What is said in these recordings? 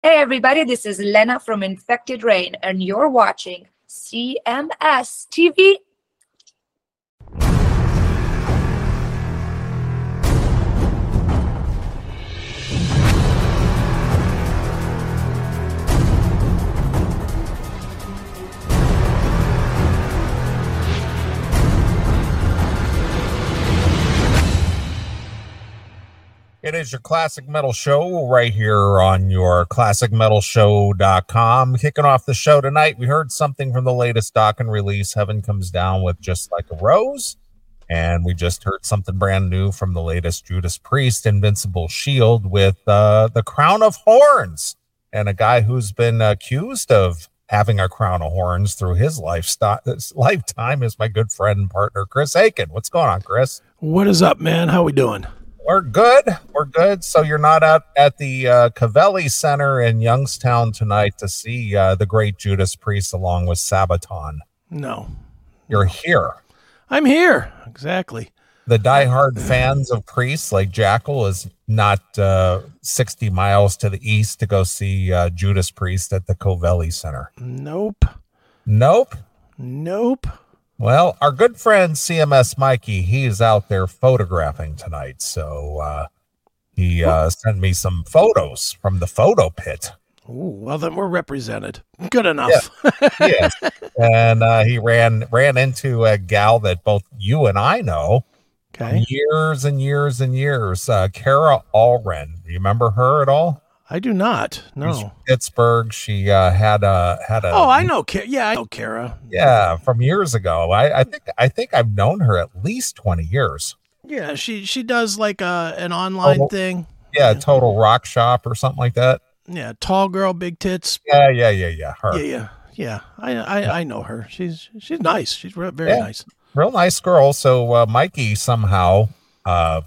Hey everybody, this is Lena from Infected Rain, and you're watching CMS TV. It is your Classic Metal Show right here on your ClassicMetalShow.com. Kicking off the show tonight, we heard something from the latest Dokken release, Heaven Comes Down with Just Like a Rose. And we just heard something brand new from the latest Judas Priest, Invincible Shield, with the Crown of Horns. And a guy who's been accused of having a crown of horns through his lifetime is my good friend and partner, Chris Aiken. What's going on, Chris? What is up, man? How we doing? We're good. We're good. So you're not out at the Covelli Center in Youngstown tonight to see the great Judas Priest along with Sabaton. No. You're here. I'm here. Exactly. The diehard fans of Priest, like Jackal, is not 60 miles to the east to go see Judas Priest at the Covelli Center. Nope. Nope. Nope. Well, our good friend CMS Mikey, he's out there photographing tonight. So he sent me some photos from the photo pit. Ooh, well, then we're represented. Good enough. Yeah. Yes. And he ran into a gal that both you and I know. Okay. Years and years and years. Kara Allren. Do you remember her at all? I do not. No. She's Pittsburgh. She had a. Oh, I know. Yeah, I know Kara. Yeah, from years ago. I think I've known her at least 20 years. Yeah, she does like an online thing. Yeah, Total Rock Shop or something like that. Yeah, tall girl, big tits. Yeah. Her. Yeah. I know her. She's nice. She's very nice. Real nice girl. So Mikey somehow got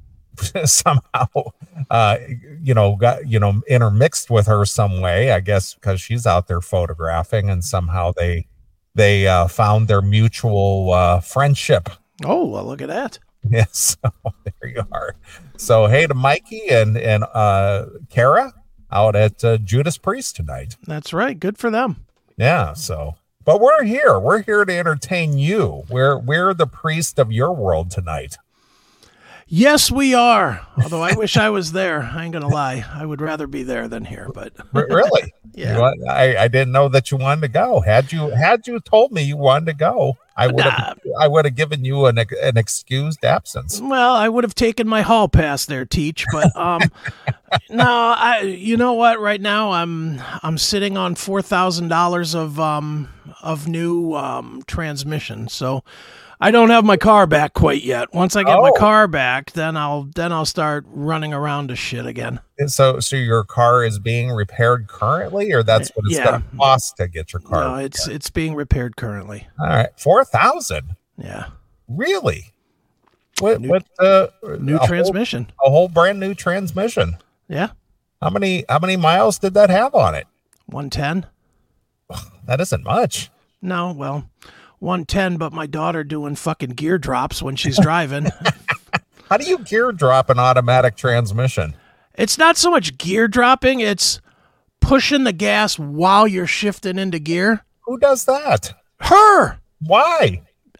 intermixed with her some way, I guess, because she's out there photographing, and somehow they found their mutual friendship. Oh, well, look at that. Yes. So there you are. So hey to Mikey and Kara out at Judas Priest tonight. That's right. Good for them. Yeah. So, but we're here. We're here to entertain you. We're the priest of your world tonight. Yes, we are. Although I wish I was there. I ain't gonna lie. I would rather be there than here. But really, yeah. I didn't know that you wanted to go. Had you told me you wanted to go, I would have given you an excused absence. Well, I would have taken my hall pass there, Teach. But no, you know what? Right now, I'm sitting on $4,000 of new transmission. So. I don't have my car back quite yet. Once I get my car back, then I'll start running around to shit again. And so your car is being repaired currently, or that's what it's going to cost to get your car? No, it's being repaired currently. All right, $4,000. Yeah, really? New transmission, a whole brand new transmission. Yeah. How many miles did that have on it? 110. That isn't much. No, well. 110, but my daughter doing fucking gear drops when she's driving. How do you gear drop an automatic transmission? It's not so much gear dropping, it's pushing the gas while you're shifting into gear. Who does that? Her. Why?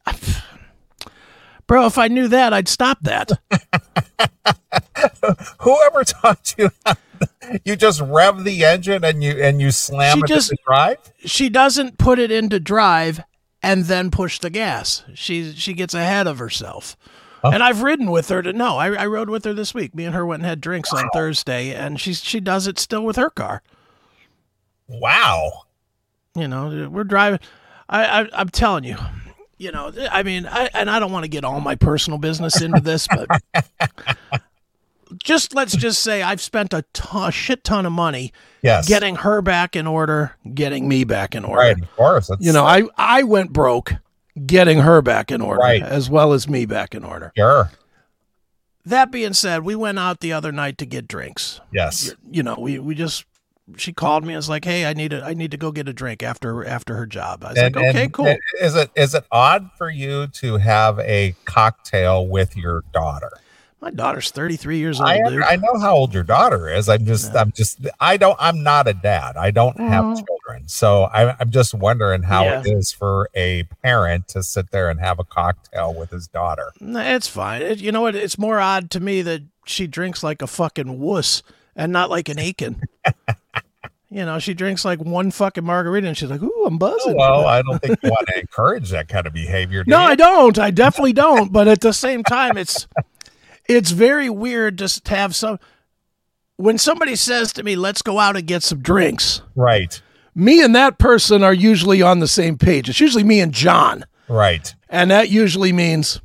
Bro, if I knew that, I'd stop that. Whoever taught you you just rev the engine and you slam it into drive? She doesn't put it into drive and then push the gas. She gets ahead of herself. Huh? And I've ridden with her to know. I rode with her this week. Me and her went and had drinks on Thursday, and she does it still with her car. Wow. You know, we're driving. I'm telling you, you know, I mean, I don't want to get all my personal business into this, but let's just say I've spent a shit ton of money getting her back in order, getting me back in order. Right, of course. You know, I went broke getting her back in order, as well as me back in order. Sure. That being said, we went out the other night to get drinks. Yes. You know, she called me and was like, "Hey, I need to go get a drink after her job." I was like, "Okay, cool." Is it odd for you to have a cocktail with your daughter? My daughter's 33 years old, I dude. I know how old your daughter is. I'm not a dad. I don't have children. So I'm just wondering how it is for a parent to sit there and have a cocktail with his daughter. It's fine. You know what? It's more odd to me that she drinks like a fucking wuss and not like an Aiken. You know, she drinks like one fucking margarita and she's like, ooh, I'm buzzing. Well, I don't think you want to encourage that kind of behavior. No, I don't. I definitely don't. But at the same time, it's very weird just to have when somebody says to me, let's go out and get some drinks. Right. Me and that person are usually on the same page. It's usually me and John. Right. And that usually means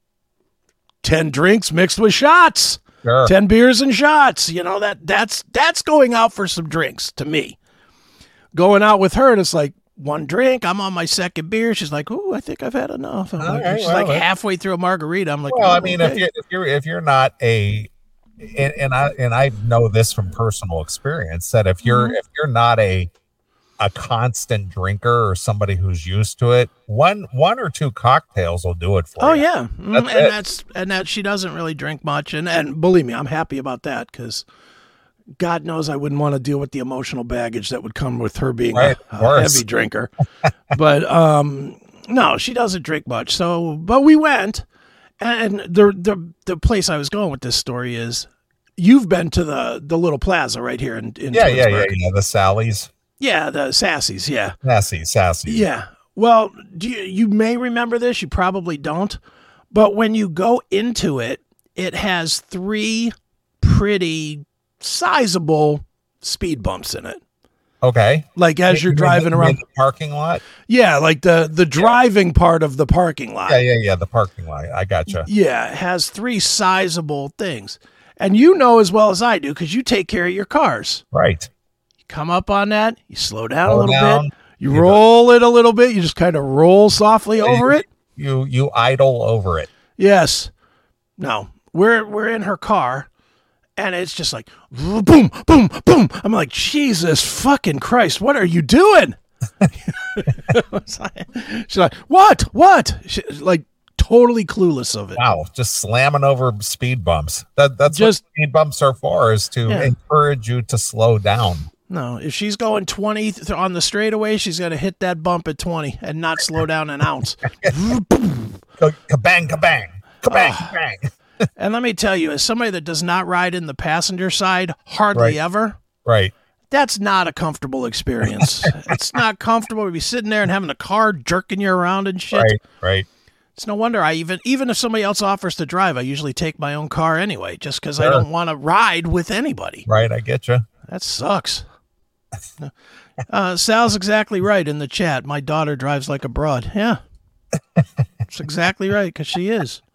10 drinks mixed with shots. Sure. 10 beers and shots. You know, that's going out for some drinks to me. Going out with her, and it's like one drink. I'm on my second beer. She's like, "Ooh, I think I've had enough." She's like halfway through a margarita. I'm like, well, I mean, okay. if you're not and I know this from personal experience that if you're not a constant drinker or somebody who's used to it, one or two cocktails will do it for you. Yeah. That she doesn't really drink much, and believe me, I'm happy about that because God knows I wouldn't want to deal with the emotional baggage that would come with her being a heavy drinker. But no, she doesn't drink much. So, but we went, and the place I was going with this story is you've been to the little plaza right here in yeah, the Sally's. Yeah, the Sassy's, yeah. Sassy. Yeah. Well, you may remember this, you probably don't, but when you go into it, it has 3 pretty sizable speed bumps in it. Okay. Like as you're driving around the parking lot? Yeah, like the driving part of the parking lot. Yeah, the parking lot. I gotcha. Yeah, it has 3 sizable things. And you know as well as I do, because you take care of your cars. Right. Come up on that, you slow down a little bit, you roll it a little bit, you just kind of roll softly over it. You idle over it. Yes. No, we're in her car, and it's just like boom, boom, boom. I'm like, Jesus fucking Christ, what are you doing? She's like, what? She's like totally clueless of it. Wow, just slamming over speed bumps. That's just what speed bumps are for, is to encourage you to slow down. No, if she's going 20 on the straightaway, she's going to hit that bump at 20 and not slow down an ounce. Kabang, kabang, kabang, kabang. And let me tell you, as somebody that does not ride in the passenger side hardly ever, right? That's not a comfortable experience. It's not comfortable to be sitting there and having a car jerking you around and shit. Right. It's no wonder even if somebody else offers to drive, I usually take my own car anyway, just because I don't want to ride with anybody. Right, I get you. That sucks. Sal's exactly right in the chat. My daughter drives like a broad. Yeah, it's exactly right because she is.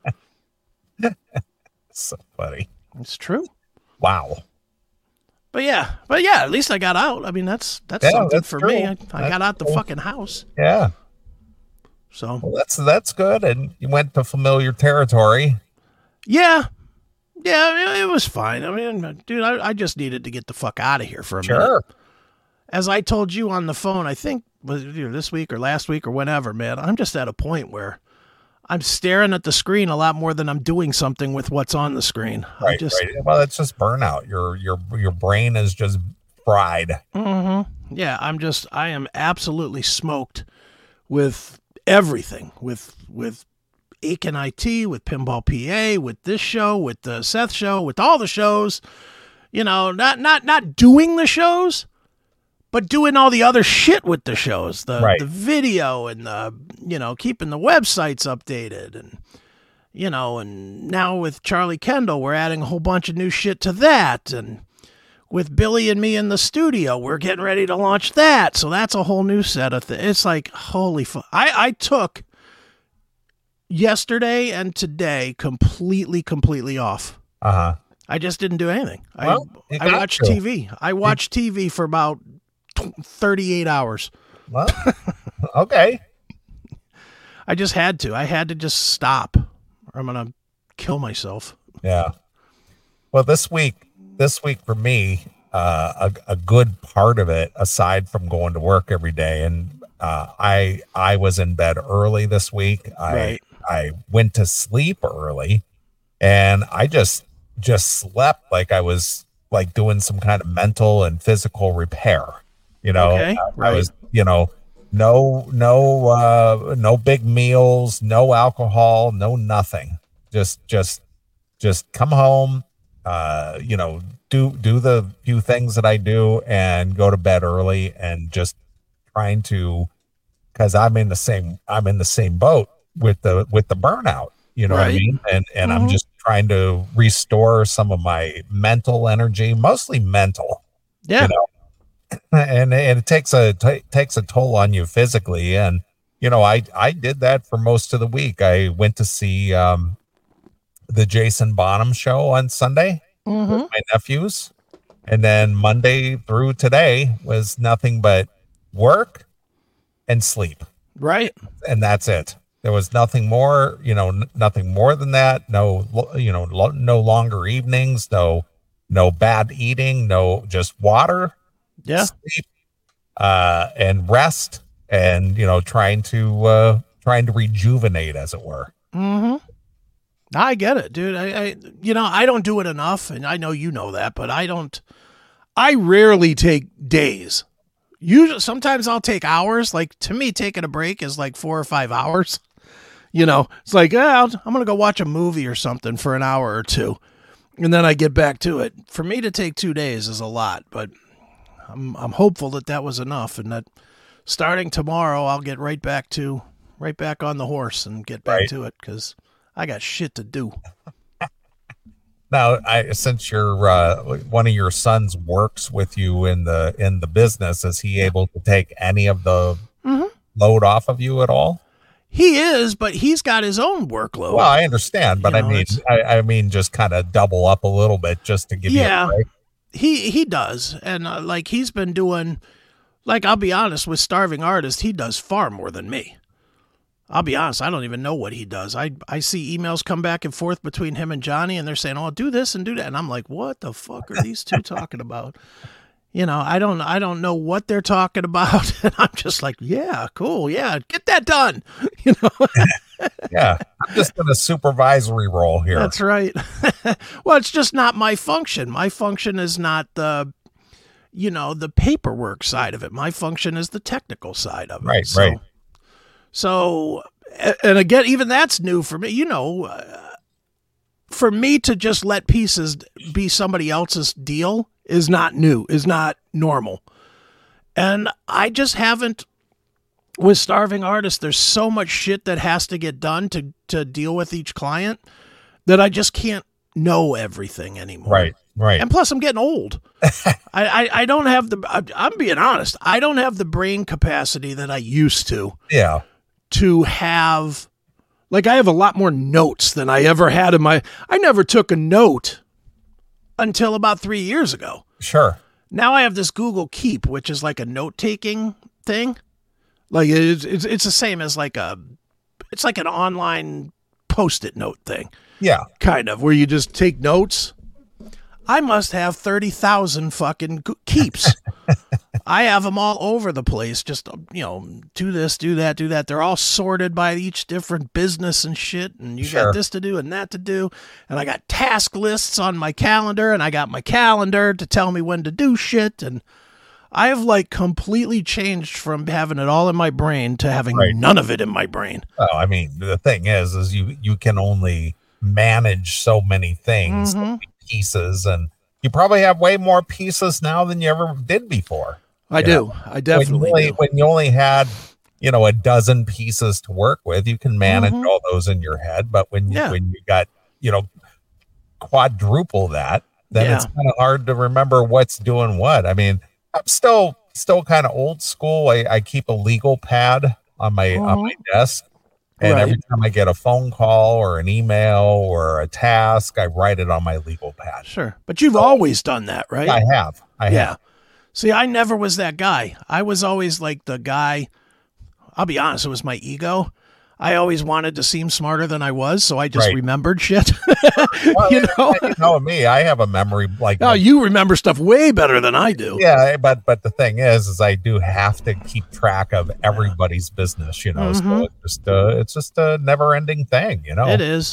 So funny. It's true. Wow. But yeah, at least I got out. I mean, that's something for me. I got out the fucking house. Yeah. So well, that's good. And you went to familiar territory. Yeah. Yeah, it was fine. I mean, dude, I just needed to get the fuck out of here for a minute. As I told you on the phone, I think was either this week or last week or whenever, man, I'm just at a point where I'm staring at the screen a lot more than I'm doing something with what's on the screen. Right. Well, it's just burnout. Your brain is just fried. Mm-hmm. Yeah, I am absolutely smoked with everything, with Aiken IT, with Pinball PA, with this show, with the Seth show, with all the shows. You know, not doing the shows, but doing all the other shit with the shows, the video and keeping the websites updated and now with Charlie Kendall, we're adding a whole bunch of new shit to that. And with Billy and me in the studio, we're getting ready to launch that. So that's a whole new set of things. It's like, holy fuck. I took yesterday and today completely off. Uh-huh. I just didn't do anything. Well, I watched TV. I watched TV for about 38 hours. Well, okay. I just had to. I had to just stop or I'm going to kill myself. Yeah. Well, this week for me, a good part of it, aside from going to work every day, and I was in bed early this week. I went to sleep early and I just slept like I was like doing some kind of mental and physical repair. Okay, I right. was, no big meals, no alcohol, no nothing. Just come home, do the few things that I do and go to bed early, and just trying to, because I'm in the same boat with the burnout. You know what I Right. mean? And I'm Mhm. just trying to restore some of my mental energy, mostly mental. Yeah. And it takes a toll on you physically. And I did that for most of the week. I went to see the Jason Bonham show on Sunday with Mhm. my nephews, and then Monday through today was nothing but work and sleep, Right. and that's it. There was nothing more, nothing more than that. No, no longer evenings, no bad eating, no, just water, Yeah. sleep, and rest, and trying to rejuvenate, as it were. Mhm. I get it, dude. I don't do it enough, and I know you know that, but I don't. I rarely take days. Usually, sometimes I'll take hours. Like, to me, taking a break is like 4 or 5 hours. It's like, I'm gonna go watch a movie or something for an hour or two, and then I get back to it. For me to take 2 days is a lot, but I'm hopeful that was enough, and that starting tomorrow I'll get right back on the horse and get back Right. to it, because I got shit to do. Now, since one of your sons works with you in the business, is he able to take any of the Mhm. load off of you at all? He is, but he's got his own workload. Well, I understand, but You know, I mean, just kind of double up a little bit just to give you a Yeah, break. he does, and like, he's been doing. Like, I'll be honest, with Starving Artist, he does far more than me. I'll be honest, I don't even know what he does. I see emails come back and forth between him and Johnny, and they're saying, "Oh, do this and do that," and I'm like, "What the fuck are these two talking about?" I don't know what they're talking about, and I'm just like, "Yeah, cool, yeah, get that done." Yeah, I'm just in a supervisory role here. That's right. Well, it's just not my function. My function is not the paperwork side of it. My function is the technical side of it. Right, So, right. So, and again, even that's new for me. For me to just let pieces be somebody else's deal is not new, is not normal. And I just haven't, with Starving Artist, there's so much shit that has to get done to deal with each client that I just can't know everything anymore. Right, right. And plus, I'm getting old. I don't have I'm being honest, I don't have the brain capacity that I used to Yeah, have. Like, I have a lot more notes than I ever had I never took a note until about 3 years ago. sure. Now I have this Google Keep, which is like a note-taking thing. Like, it's the same as it's like an online Post-it note thing, Yeah, kind of, where you just take notes. I must have 30,000 fucking keeps. I have them all over the place. Just, do this, do that, do that. They're all sorted by each different business and shit. And you Sure. got this to do and that to do. And I got task lists on my calendar, and I got my calendar to tell me when to do shit. And I have completely changed from having it all in my brain to having Right. none of it in my brain. well, I mean, the thing is you can only manage so many things, so Mhm. many pieces, and you probably have way more pieces now than you ever did before. I You do. I definitely do. When you only had a dozen pieces to work with, you can manage Mhm. all those in your head. But when Yeah. you got quadruple that, then it's Yeah. kind of hard to remember what's doing what. I mean, I'm still kind of old school. I keep a legal pad on my desk, and Right. every time I get a phone call or an email or a task, I write it on my legal pad. Sure. But you've always done that, right? I have. Yeah. See, I never was that guy. I was always like the guy. I'll be honest, it was my ego. I always wanted to seem smarter than I was, so I just Right. remembered shit. Well, You know? you know me, I have a memory like Oh, you remember stuff way better than I do. yeah, but the thing is I do have to keep track of everybody's business, so it's just a never-ending thing, It is.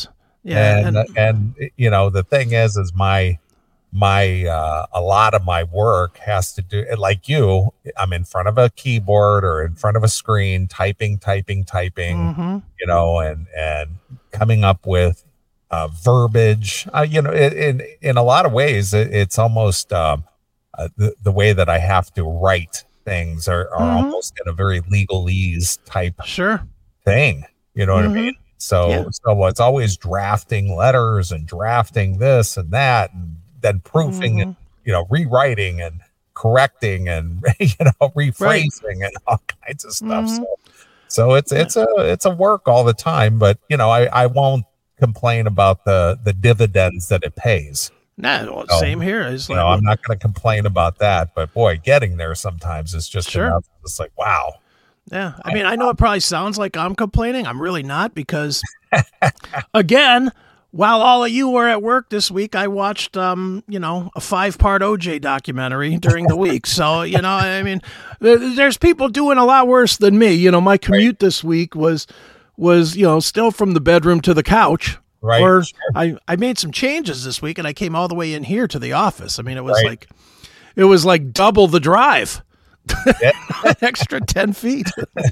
Yeah, and you know, the thing is my a lot of my work has to do, like you, I'm in front of a keyboard or in front of a screen typing, mm-hmm. you know, and coming up with verbiage. You know, in a lot of ways it's almost the way that I have to write things are Mm-hmm. almost in a very legalese type Sure. thing, you know what I Mm-hmm. mean? So Yeah. so it's always drafting letters and drafting this and that, and then proofing and, Mm-hmm. you know, rewriting and correcting and you know, Right. rephrasing and all kinds of stuff. Mm-hmm. So Yeah. it's a work all the time, but you know, I won't complain about the dividends that it pays. Nah, well, So, same here. It's you like, know, I'm not going to complain about that, but boy, getting there sometimes is just sure. enough. It's like, wow. Yeah. I mean, I know it probably sounds like I'm complaining. I'm really not, because again, while all of you were at work this week, I watched, you know, a 5-part OJ documentary during the week. So, you know, I mean, there's people doing a lot worse than me. You know, my commute this week was, you know, still from the bedroom to the couch. Right. Or Sure. I made some changes this week and I came all the way in here to the office. I mean, it was Right. like double the drive. Yeah. An extra 10 feet.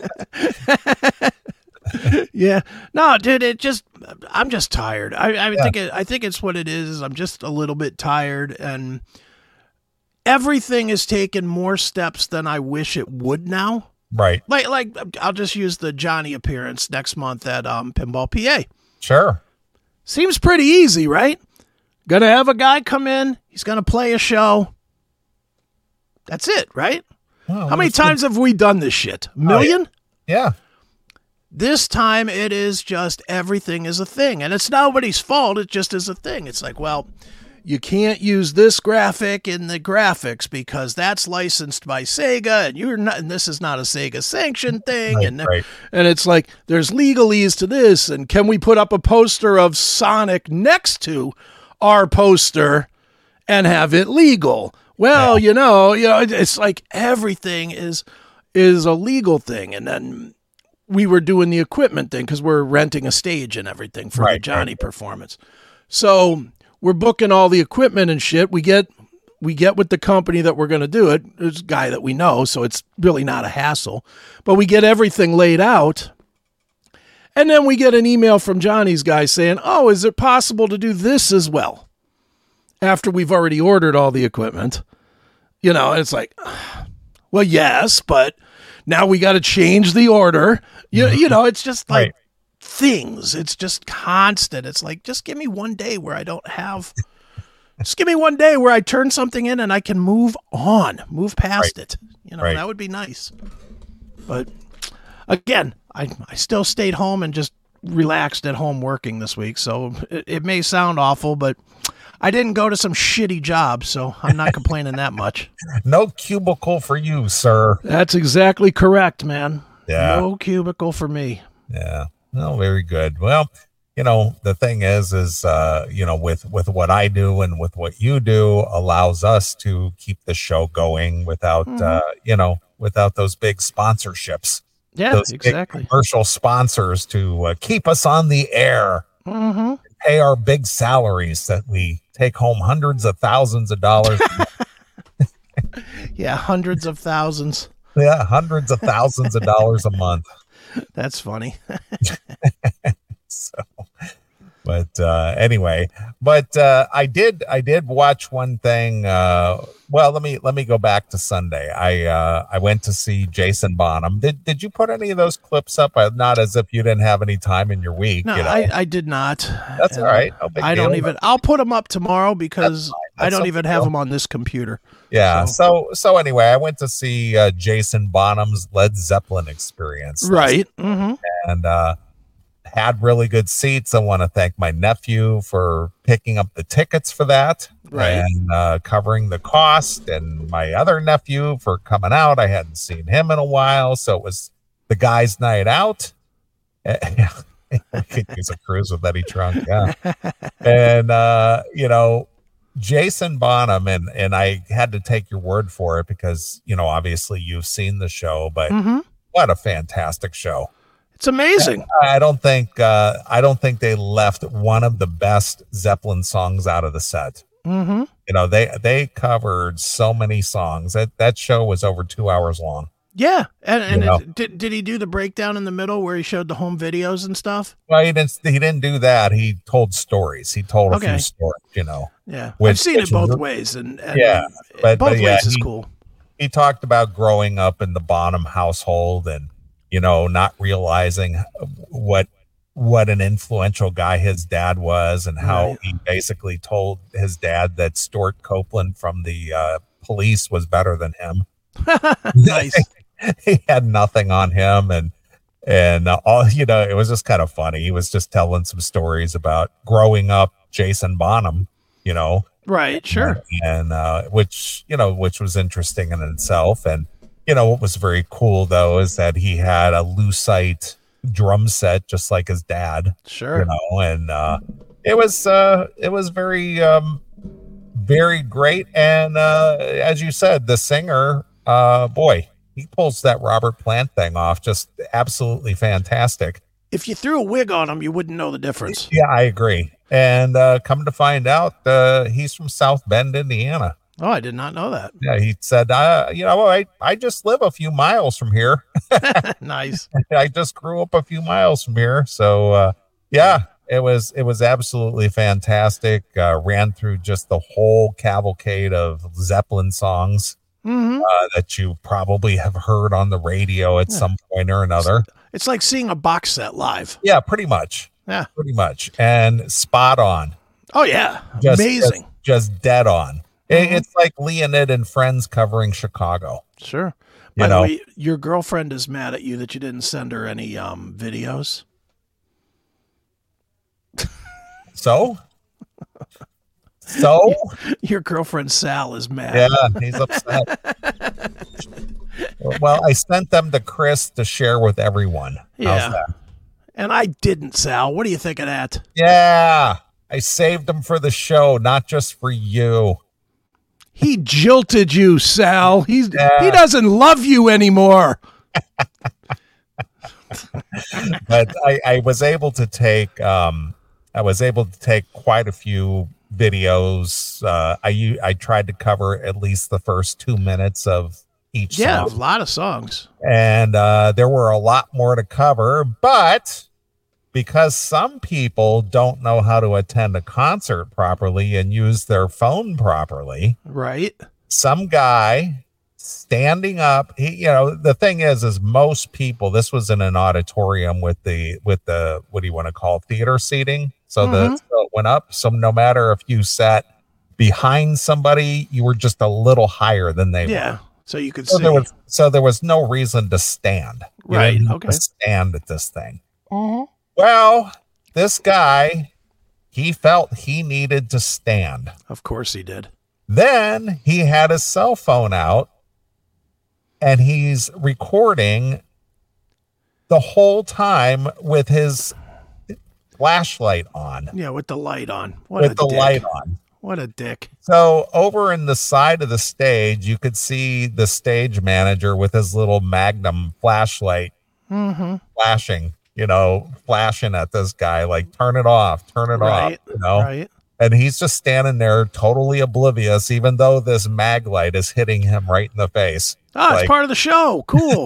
Yeah. No, dude, I'm just tired. I think it's what it is. I'm just a little bit tired, and everything is taking more steps than I wish it would now. Right. Like I'll just use the Johnny appearance next month at Pinball PA. Sure. Seems pretty easy, right? Gonna have a guy come in, he's gonna play a show. That's it, right? Well, How many times have we done this shit? A million? Yeah. This time it is just everything is a thing, and it's nobody's fault. It just is a thing. It's like, well, you can't use this graphic in the graphics because that's licensed by Sega, and you're not, and this is not a Sega sanctioned thing. Right, and right. and it's like, there's legalese to this, and can we put up a poster of Sonic next to our poster and have it legal? Well, Yeah. you know, it's like everything is a legal thing. And then we were doing the equipment thing because we're renting a stage and everything for the Right, Johnny performance. So we're booking all the equipment and shit. We get with the company that we're going to do it. There's a guy that we know, so it's really not a hassle. But we get everything laid out. And then we get an email from Johnny's guy saying, oh, is it possible to do this as well? After we've already ordered all the equipment. You know, it's like, well, yes, but now we got to change the order. You know, it's just like Right. things. It's just constant. It's like, just give me one day where I don't have, just give me one day where I turn something in and I can move past Right. it. You know, Right. that would be nice. But again, I still stayed home and just relaxed at home working this week. So it may sound awful, but I didn't go to some shitty job, so I'm not complaining that much. No cubicle for you, sir. That's exactly correct, man. Yeah. No cubicle for me. Yeah. No, very good. Well, you know, the thing is, you know, with what I do and with what you do allows us to keep the show going without, you know, without those big sponsorships. Yeah, Those big exactly. commercial sponsors to keep us on the air, Mm-hmm. pay our big salaries that we take home hundreds of thousands of dollars. Yeah, hundreds of thousands. Yeah, hundreds of thousands of dollars a month. That's funny. So, but anyway, but I did watch one thing. Well, let me go back to Sunday. I went to see Jason Bonham. Did you put any of those clips up? Not as if you didn't have any time in your week. No, you know? I did not. That's And all right. No big I don't deal, even. I'll put them up tomorrow because I That's don't no even big have deal. them on this computer. Yeah. So anyway, I went to see Jason Bonham's Led Zeppelin experience. Right. Mm-hmm. And had really good seats. I want to thank my nephew for picking up the tickets for that, Right. and covering the cost, and my other nephew for coming out. I hadn't seen him in a while, so it was the guys' night out. We could use a cruise with Eddie Trunk, yeah. And you know, Jason Bonham, and I had to take your word for it because, you know, obviously you've seen the show, but Mm-hmm. what a fantastic show. It's amazing. I don't think they left one of the best Zeppelin songs out of the set. Mm-hmm. You know, they covered so many songs. That show was over 2 hours long. Yeah, and You know. did he do the breakdown in the middle where he showed the home videos and stuff? Well, he didn't do that. He told stories. He told a Okay. few stories, you know. Yeah, Which- I've seen it which both is- ways, and Yeah, but both yeah, ways is cool. He talked about growing up in the Bonham household and, you know, not realizing what an influential guy his dad was, and how Right. he basically told his dad that Stuart Copeland from the Police was better than him. Nice. He had nothing on him, and all, you know, it was just kind of funny. He was just telling some stories about growing up Jason Bonham, you know, Right, sure. and which was interesting in itself. And you know what was very cool though is that he had a Lucite drum set just like his dad, Sure. you know, and it was very very great. And as you said, the singer, boy, he pulls that Robert Plant thing off just absolutely fantastic. If you threw a wig on him, you wouldn't know the difference. Yeah, I agree. And come to find out, he's from South Bend, Indiana. Oh, I did not know that. Yeah, he said, you know, I just live a few miles from here. Nice. I just grew up a few miles from here. So, yeah, it was absolutely fantastic. Ran through just the whole cavalcade of Zeppelin songs Hmm. that you probably have heard on the radio at some point or another. It's like seeing a box set live. Yeah, pretty much. Yeah. Pretty much. And spot on. Oh yeah, Just- amazing. Just dead on. Mhm. It's like Leonid and Friends covering Chicago. Sure. You By the know. way, your girlfriend is mad at you that you didn't send her any videos. So Your girlfriend Sal is mad. yeah, he's upset. Well, I sent them to Chris to share with everyone. How's Yeah. that? And I didn't, Sal. What do you think of that? Yeah, I saved them for the show, not just for you. He jilted you, Sal. He Yeah. doesn't love you anymore. But I was able to take quite a few videos. I tried to cover at least the first 2 minutes of each Yeah, a song. lot of songs. And there were a lot more to cover, but because some people don't know how to attend a concert properly and use their phone properly, Right. some guy standing up, the thing is most people, this was in an auditorium with the what do you want to call it, theater seating, so Mhm. so it went up, so no matter if you sat behind somebody, you were just a little higher than they were. Yeah. So you could So see. there was no reason to stand. You Right, didn't have okay. to stand at this thing. Mhm. Well, this guy, he felt he needed to stand. Of course he did. Then he had his cell phone out and he's recording the whole time with his flashlight on, Yeah, with the light on. What a with the dick. light on. What a dick. So over in the side of the stage, you could see the stage manager with his little Magnum flashlight Mm-hmm. flashing at this guy, like, turn it off, Right. Right. And he's just standing there totally oblivious, even though this mag light is hitting him right in the face. Oh, it's Like- part of the show. Cool.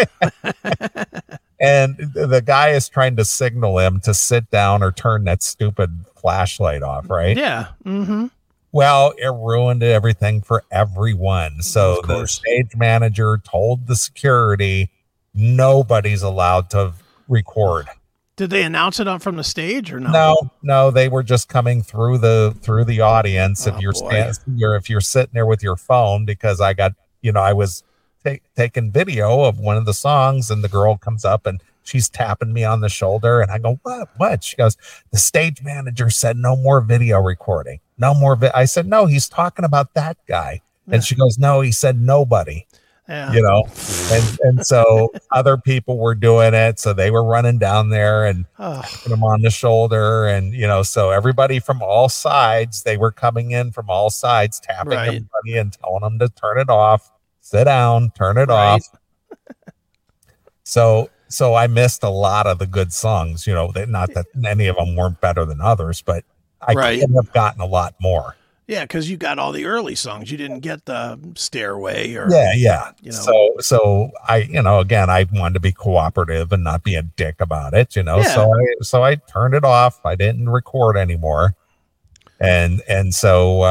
And the guy is trying to signal him to sit down or turn that stupid flashlight off, right? Yeah. Mm-hmm. Well, it ruined everything for everyone. So Of the course. stage manager told the security nobody's allowed to record. Did they announce it from the stage or no? No, they were just coming through the audience. Oh, If you're boy. if you're sitting there with your phone, because I was taking video of one of the songs, and the girl comes up and she's tapping me on the shoulder, and I go, what? She goes, the stage manager said no more video recording, no more. I said, no, he's talking about that guy. And she goes, no, he said nobody. Yeah. And so other people were doing it, so they were running down there and Oh, put him on the shoulder, and so everybody from all sides, they were coming in from all sides, tapping Right. everybody and telling them to turn it off, sit down, turn it Right. off. So so I missed a lot of the good songs, not that any of them weren't better than others, but I Right. could have gotten a lot more. Yeah, because you got all the early songs. You didn't get the Stairway or Yeah. You know. So I, again, I wanted to be cooperative and not be a dick about it, Yeah. So I turned it off. I didn't record anymore. And so,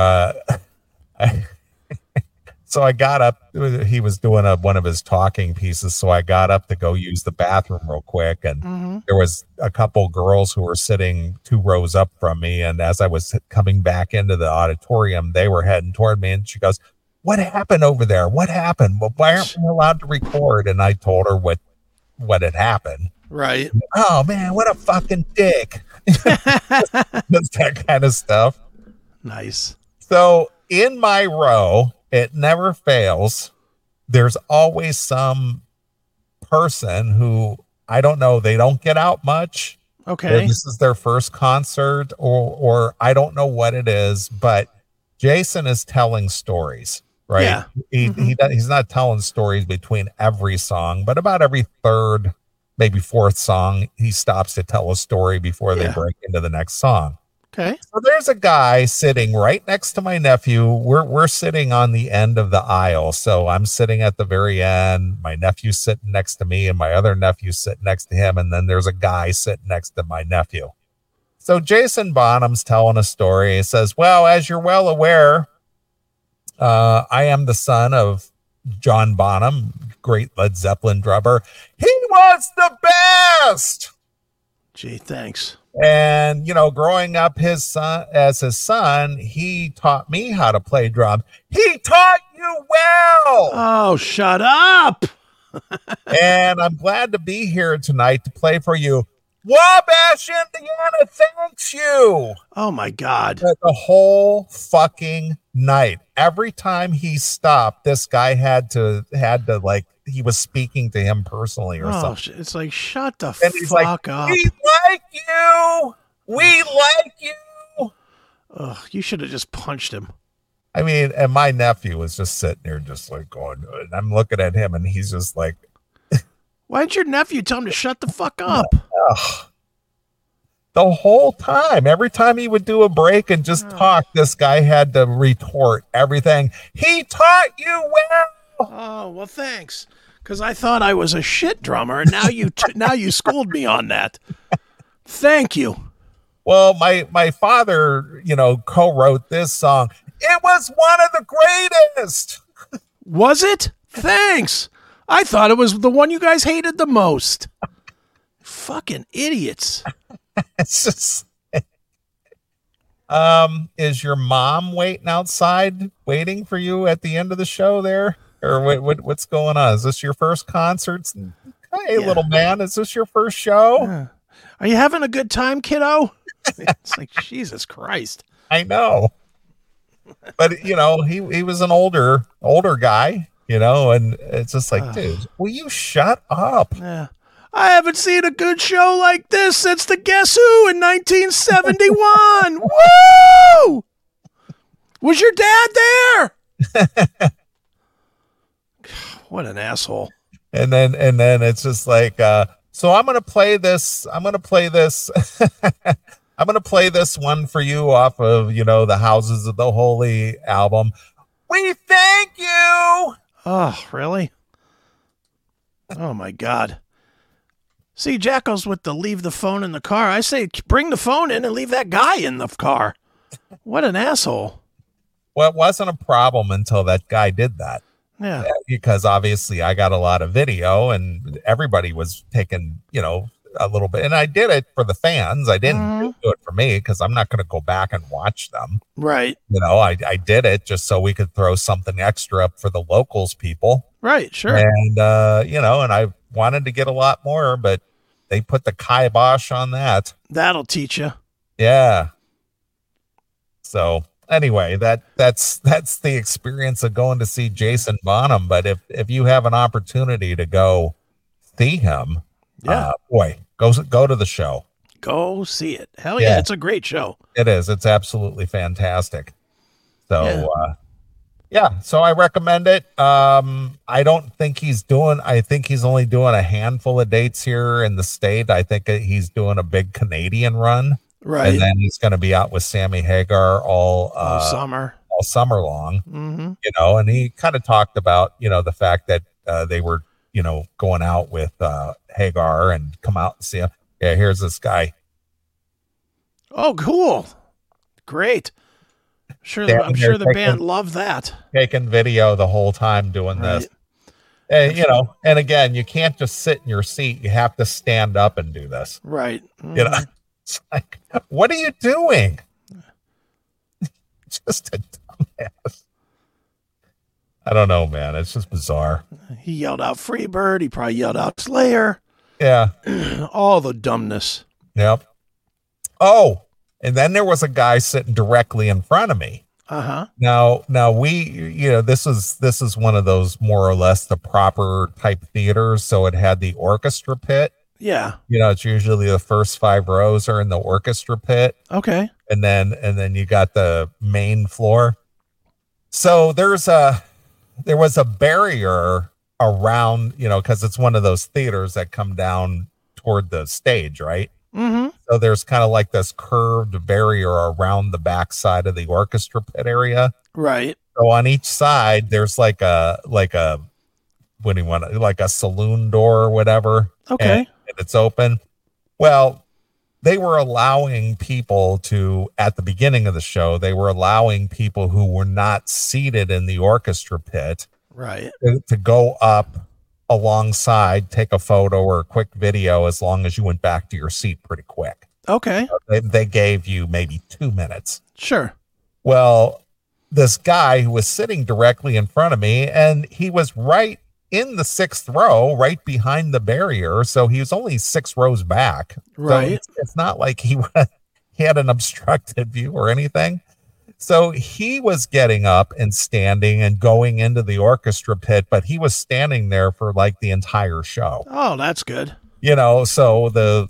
so I got up, he was doing one of his talking pieces. So I got up to go use the bathroom real quick. And there was a couple girls who were sitting 2 rows up from me. And as I was coming back into the auditorium, they were heading toward me. And she goes, "What happened over there? What happened? Well, why aren't we allowed to record?" And I told her what had happened. Right. "Oh man, what a fucking dick." Just that kind of stuff. Nice. So in my row, it never fails. There's always some person who, I don't know, they don't get out much. Okay. This is their first concert, or I don't know what it is, but Jason is telling stories, right? Yeah. He's not telling stories between every song, but about every third, maybe fourth song, he stops to tell a story before they break into the next song. Okay. So there's a guy sitting right next to my nephew. We're sitting on the end of the aisle. So I'm sitting at the very end. My nephew's sitting next to me, and my other nephew's sitting next to him. And then there's a guy sitting next to my nephew. So Jason Bonham's telling a story. He says, "Well, as you're well aware, I am the son of John Bonham, great Led Zeppelin drummer. He was the best." Gee, thanks. And, growing up his son, he taught me how to play drum. He taught you well. Oh, shut up. And I'm glad to be here tonight to play for you. Wabash, Indiana thanks you. Oh, my God. The whole fucking night. Every time he stopped, this guy had to like, he was speaking to him personally or something. It's like, shut the And he's fuck like, up. "We like you. We like you." Ugh, you should have just punched him. I mean, and my nephew was just sitting there just like going, and I'm looking at him and he's just like, Why didn't your nephew tell him to shut the fuck up? ugh. The whole time, every time he would do a break and just talk, this guy had to retort everything. He taught you well. Oh, well, thanks. Because I thought I was a shit drummer, and now you schooled me on that. Thank you. Well, my father, co-wrote this song. It was one of the greatest. Was it? Thanks. I thought it was the one you guys hated the most. Fucking idiots. It's just, is your mom waiting outside, waiting for you at the end of the show there? Or what's going on? Is this your first concert? Hey, little man, is this your first show? Are you having a good time, kiddo? It's like, Jesus Christ. I know. But, he was an older guy, and it's just like, dude, will you shut up? Yeah. I haven't seen a good show like this since the Guess Who in 1971. Woo! Was your dad there? What an asshole. And then it's just like, so I'm going to play this. I'm going to play this one for you off of, the Houses of the Holy album. We thank you. Oh, really? Oh, my God. See, Jacko's with the leave the phone in the car. I say, bring the phone in and leave that guy in the car. What an asshole. Well, it wasn't a problem until that guy did that. Yeah. Because obviously I got a lot of video and everybody was taking, a little bit. And I did it for the fans. I didn't do it for me because I'm not going to go back and watch them. Right. I did it just so we could throw something extra up for the locals people. Right. Sure. And, and I wanted to get a lot more, but they put the kibosh on that. That'll teach you. Yeah. So anyway, that's the experience of going to see Jason Bonham. But if you have an opportunity to go see him, go to the show. Go see it. Hell yeah, it's a great show. It is. It's absolutely fantastic. So Yeah, so I recommend it. I don't think I think he's only doing a handful of dates here in the state. I think he's doing a big Canadian run. Right. And then he's going to be out with Sammy Hagar all summer long, and he kind of talked about, the fact that they were, going out with Hagar and come out and see him. Yeah, here's this guy. Oh, cool. Great. I'm sure the band loved that. Taking video the whole time doing this. And, and again, you can't just sit in your seat. You have to stand up and do this. Right. It's like, what are you doing? Just a dumbass. I don't know, man. It's just bizarre. He yelled out Freebird. He probably yelled out Slayer. Yeah. All the dumbness. Yep. Oh, and then there was a guy sitting directly in front of me. Uh-huh. Now we, this is one of those more or less the proper type theaters. So it had the orchestra pit. Yeah. It's usually the first 5 rows are in the orchestra pit. Okay. And then you got the main floor. So there was a barrier around, because it's one of those theaters that come down toward the stage, right? Mm-hmm. So there's kind of like this curved barrier around the back side of the orchestra pit area. Right. So on each side, there's like a what do you want? Like a saloon door or whatever. Okay. And it's open. Well, they were allowing people at the beginning of the show, they were allowing people who were not seated in the orchestra pit right to go up alongside, take a photo or a quick video, as long as you went back to your seat pretty quick. Okay. They gave you maybe 2 minutes. Sure. Well, this guy who was sitting directly in front of me, and he was right in the 6th row, right behind the barrier. So he was only 6 rows back. Right. So it's not like he had an obstructed view or anything. So he was getting up and standing and going into the orchestra pit, but he was standing there for like the entire show. Oh, that's good. So the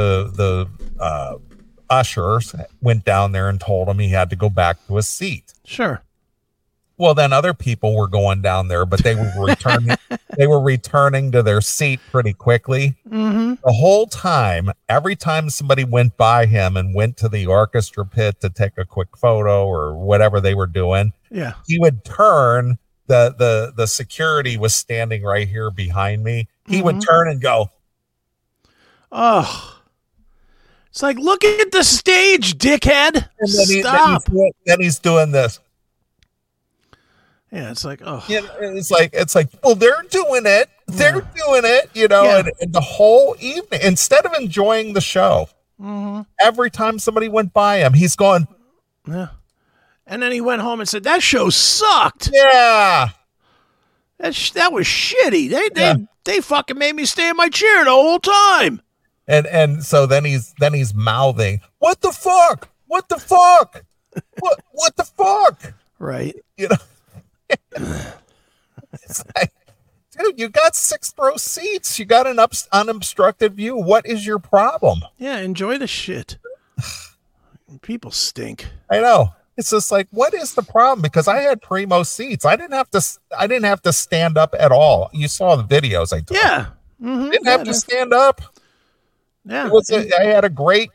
ushers went down there and told him he had to go back to his seat. Sure. Well, then other people were going down there, but they were returning. They were returning to their seat pretty quickly. Mm-hmm. The whole time, every time somebody went by him and went to the orchestra pit to take a quick photo or whatever they were doing, yeah, he would turn. The security was standing right here behind me. He would turn and go, "Oh, it's like, look at the stage, dickhead! And Stop!" Then he's doing this. Yeah, it's like, oh, it's like, well, they're doing it. They're doing it, Yeah. and the whole evening, instead of enjoying the show, every time somebody went by him, he's going, yeah. And then he went home and said, that show sucked. yeah. That was shitty. They fucking made me stay in my chair the whole time. And so then he's mouthing, what the fuck? What the fuck? what the fuck? Right. It's like, dude, you got 6th row seats. You got an unobstructed view. What is your problem? Yeah, enjoy the shit. People stink. I know. It's just like, what is the problem? Because I had primo seats. I didn't have to stand up at all. You saw the videos I took. Yeah. Mm-hmm. Didn't have to stand up. Yeah. I had a great,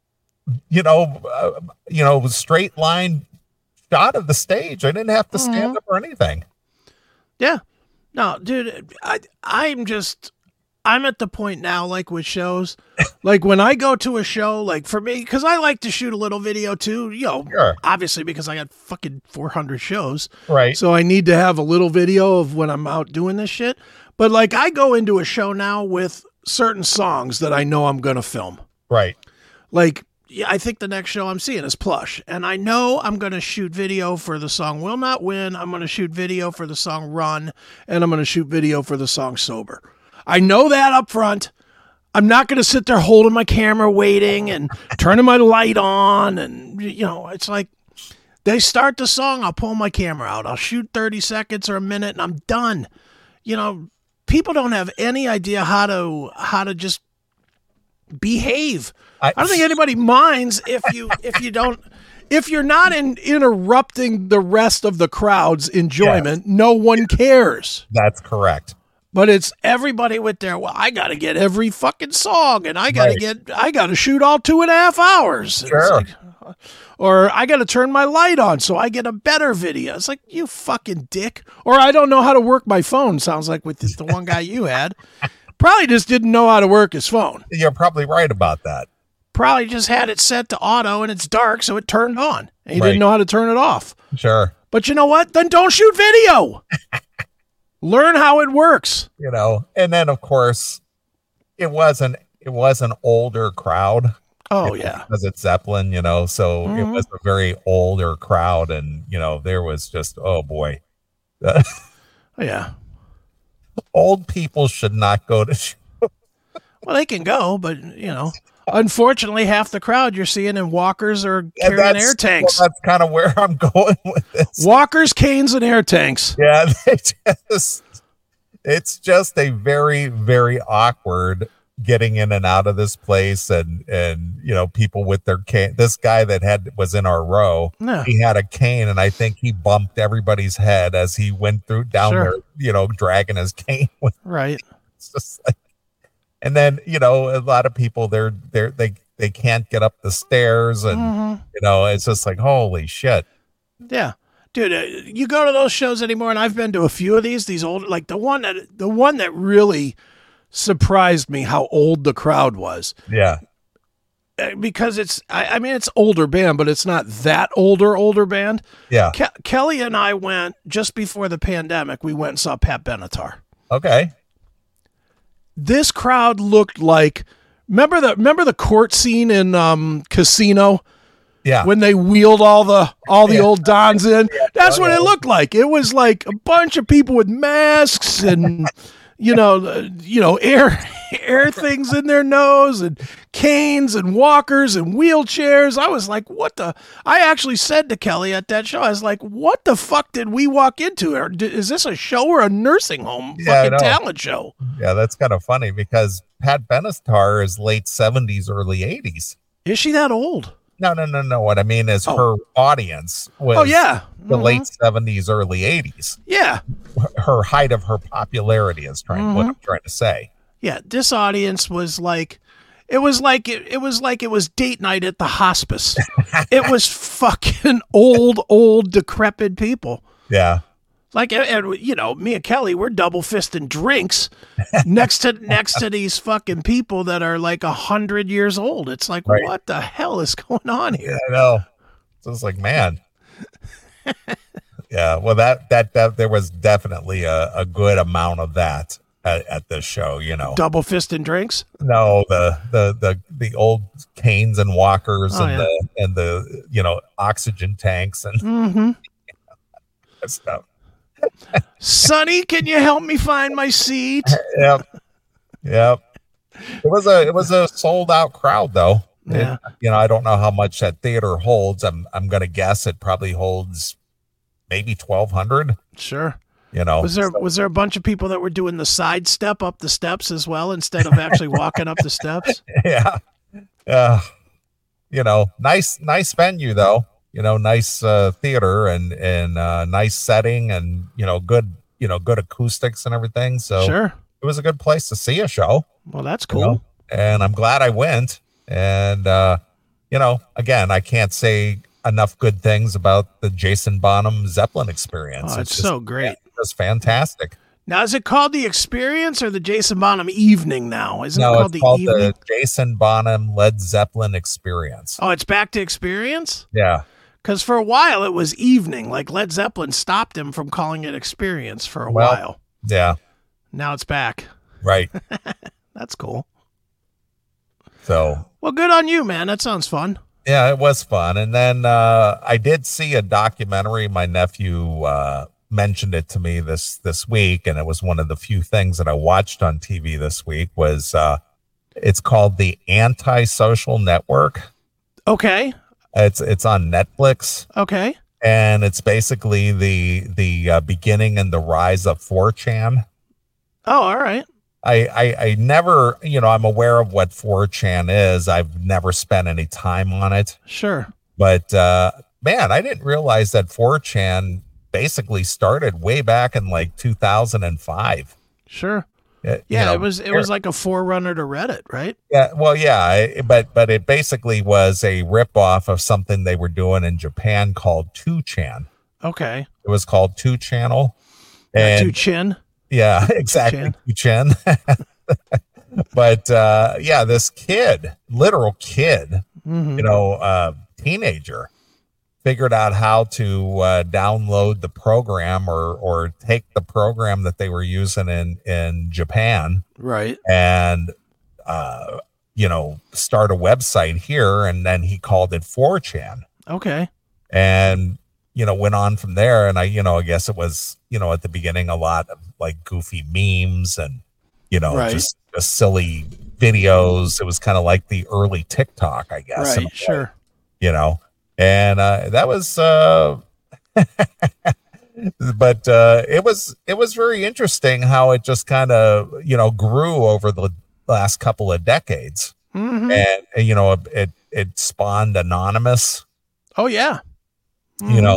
straight line shot of the stage. I didn't have to stand up or anything. Yeah. No, dude, I'm at the point now, like with shows, like when I go to a show, like for me, because I like to shoot a little video too, Sure. Obviously because I got fucking 400 shows. Right. So I need to have a little video of when I'm out doing this shit. But like I go into a show now with certain songs that I know I'm going to film. Right. Like, yeah, I think the next show I'm seeing is Plush. And I know I'm going to shoot video for the song Will Not Win. I'm going to shoot video for the song Run. And I'm going to shoot video for the song Sober. I know that up front. I'm not going to sit there holding my camera waiting and turning my light on. And, it's like they start the song. I'll pull my camera out. I'll shoot 30 seconds or a minute and I'm done. People don't have any idea how to just behave. I don't think anybody minds if you don't if you're not interrupting the rest of the crowd's enjoyment, no one cares. That's correct. But it's everybody with their, well, I got to get every fucking song, and I got to shoot all 2.5 hours. Sure. Or I got to turn my light on so I get a better video. It's like, you fucking dick. Or I don't know how to work my phone. Sounds like with the one guy you had. Probably just didn't know how to work his phone. You're probably right about that. Probably just had it set to auto and it's dark, so it turned on. And he didn't know how to turn it off. Sure. But you know what? Then don't shoot video. Learn how it works. You know, and then of course it was an older crowd. Oh yeah. Because it's Zeppelin, you know, so it was a very older crowd, and you know, there was just, oh boy. Yeah. Old people should not go to shows. Well, they can go, but you know, unfortunately half the crowd you're seeing in walkers or carrying air tanks. Well, that's kind of where I'm going with this. Walkers, canes, and air tanks. Yeah, it's just a very, very awkward getting in and out of this place, and you know, people with their cane. This guy that was in our row, he had a cane, and I think he bumped everybody's head as he went down there, you know, dragging his cane with. Right. It's just like, and then, you know, a lot of people they can't get up the stairs, and you know, it's just like, holy shit. Yeah. Dude, you go to those shows anymore, and I've been to a few of these old, like the one that really surprised me how old the crowd was. Yeah. Because it's older band, but it's not that older band. Yeah. Kelly and I went just before the pandemic. We went and saw Pat Benatar. Okay. This crowd looked like, remember the court scene in Casino? Yeah. When they wheeled all the old Dons in. That's what it looked like. It was like a bunch of people with masks and you know, air things in their nose, and canes and walkers and wheelchairs. I was like, what the? I actually said to Kelly at that show, I was like, what the fuck did we walk into? Is this a show or a nursing home fucking talent show? Yeah, that's kind of funny because Pat Benatar is late 70s, early 80s. Is she that old? No. What I mean is her audience was the late 70s, early 80s. Yeah. Her height of her popularity is what I'm trying to say. Yeah, this audience was like, it was like it was date night at the hospice. It was fucking old, decrepit people. Yeah. Like, and, you know, me and Kelly, we're double fisting drinks next to these fucking people that are like 100 years old. It's like, what the hell is going on here? Yeah, I know. So it's like, man. Yeah. Well, that there was definitely a good amount of that at this show. You know, double fisting drinks. No, the old canes and walkers and the you know, oxygen tanks and stuff. Sonny, can you help me find my seat? Yep. It was a sold out crowd though. Yeah. You know, I don't know how much that theater holds. I'm gonna guess it probably holds maybe 1,200. Sure. You know, was there a bunch of people that were doing the side step up the steps as well instead of actually walking up the steps? Yeah. You know, nice venue though. You know, nice theater and nice setting, and you know, good acoustics and everything. So sure, it was a good place to see a show. Well, that's cool. You know? And I'm glad I went. And you know, again, I can't say enough good things about the Jason Bonham Zeppelin experience. Oh, it's so great. It's fantastic. Now, is it called the Experience or the Jason Bonham Evening now? Isn't it called the Evening? The Jason Bonham Led Zeppelin Experience. Oh, it's back to Experience? Yeah. Because for a while it was Evening. Like Led Zeppelin stopped him from calling it Experience for a while. Yeah. Now it's back. Right. That's cool. So. Well, good on you, man. That sounds fun. Yeah, it was fun. And then I did see a documentary. My nephew mentioned it to me this week, and it was one of the few things that I watched on TV this week. Was it's called The Anti-Social Network. Okay. It's on Netflix. Okay. And it's basically the beginning and the rise of 4chan. Oh, all right. I never, you know, I'm aware of what 4chan is. I've never spent any time on it. Sure. But man, I didn't realize that 4chan basically started way back in like 2005. Sure. You Yeah, know, it was like a forerunner to Reddit, right? yeah, well, yeah, but it basically was a ripoff of something they were doing in Japan called 2chan. Okay. It was called 2channel, Not too and chin. yeah, exactly, 2chan. But yeah, this kid, literal kid, teenager, figured out how to download the program or take the program that they were using in Japan, Right. and start a website here, and then he called it 4chan, Okay. and went on from there. And I guess it was at the beginning a lot of like goofy memes and Right. just silly videos. It was kind of like the early TikTok, I guess. Right. Sure. And that was but it was very interesting how it just kind of grew over the last couple of decades. Mm-hmm. And it spawned Anonymous, Oh yeah. Mm-hmm.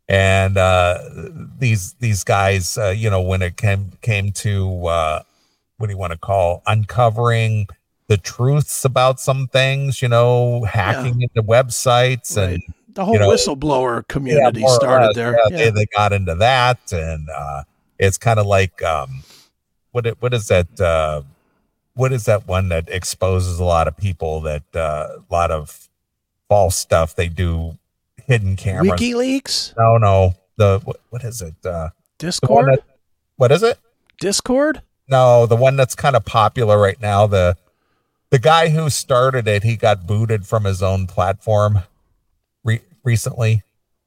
and these guys, when it came to what do you want to call, uncovering the truths about some things, hacking into websites, Right. and The whole whistleblower community more or started less, there. yeah, they got into that, and it's kind of like what is that what is that one that exposes a lot of people, that a lot of false stuff they do, hidden cameras. WikiLeaks? No, what is it, the one Discord? what is it? Discord? No, the one that's kind of popular right now, the guy who started it, he got booted from his own platform recently.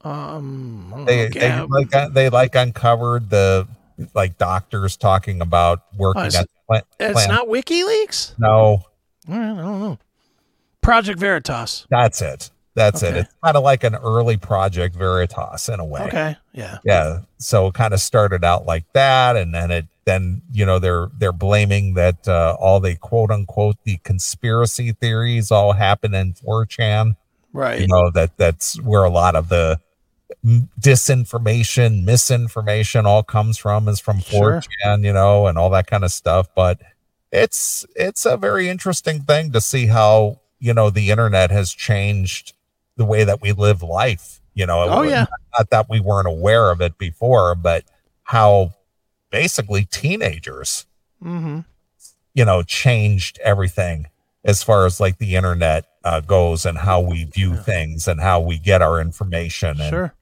They uncovered the doctors talking about working at it's not WikiLeaks? No, I don't know. Project Veritas. that's it. That's Okay. it. It's kind of like an early Project Veritas in a way. Okay. Yeah. Yeah. So it kind of started out like that, and then they're blaming that all the quote unquote the conspiracy theories all happen in 4chan. Right. That's where a lot of the disinformation, misinformation all comes from, is from 4chan, and all that kind of stuff. But it's a very interesting thing to see how the internet has changed the way that we live life. Oh yeah. Not that we weren't aware of it before, but how basically teenagers, Mm-hmm. changed everything as far as like the internet goes, and how we view things, and how we get our information, and Sure.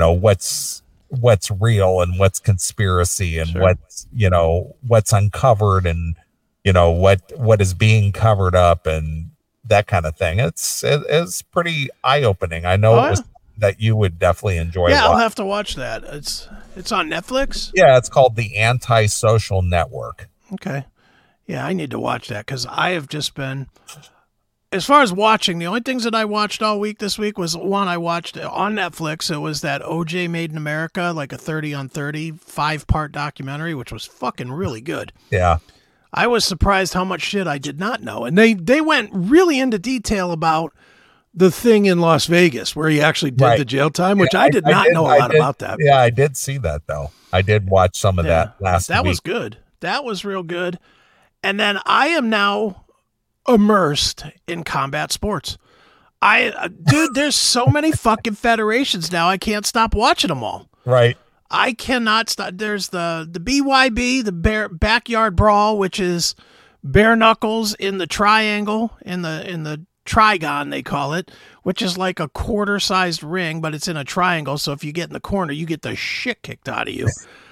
what's real and what's conspiracy, and Sure. what's uncovered, and what is being covered up, and that kind of thing. It's pretty eye-opening. I know Oh, it was that you would definitely enjoy. Yeah, I'll watching. have to watch that. It's on Netflix? Yeah, it's called The Antisocial Network. Okay. Yeah, I need to watch that because I have just been, as far as watching, the only things that I watched all week this week was one I watched on Netflix. It was that OJ Made in America, like a 30 on 30 5-part documentary, which was fucking really good. Yeah. I was surprised how much shit I did not know. And they went really into detail about the thing in Las Vegas where he actually did Right. the jail time, which I did not know a lot about that. Yeah, I did see that though. I did watch some of that last That week. was good. That was real good. And then I am now immersed in combat sports. Dude, there's so many fucking federations now. I can't stop watching them all. Right. I cannot stop. There's the BYB, the Backyard Brawl, which is bare knuckles in the triangle, in the trigon they call it, which is like a quarter-sized ring, but it's in a triangle. So if you get in the corner, you get the shit kicked out of you.